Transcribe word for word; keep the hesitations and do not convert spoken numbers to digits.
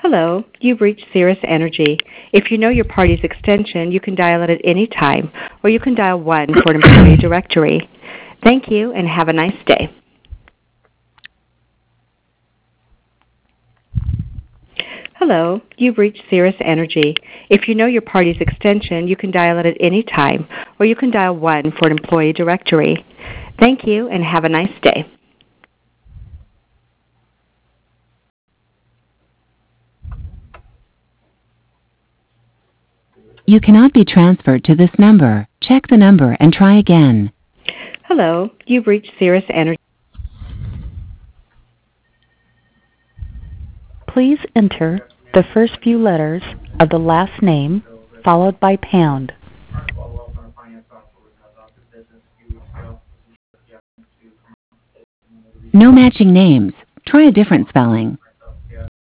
Hello, you've reached Cirrus Energy. If you know your party's extension, you can dial it at any time, or you can dial one for an employee directory. Thank you, and have a nice day. Hello, you've reached Cirrus Energy. If you know your party's extension, you can dial it at any time, or you can dial one for an employee directory. Thank you, and have a nice day. You cannot be transferred to this number. Check the number and try again. Hello, you've reached Cirrus Energy. Please enter the first few letters of the last name, followed by pound. No matching names. Try a different spelling.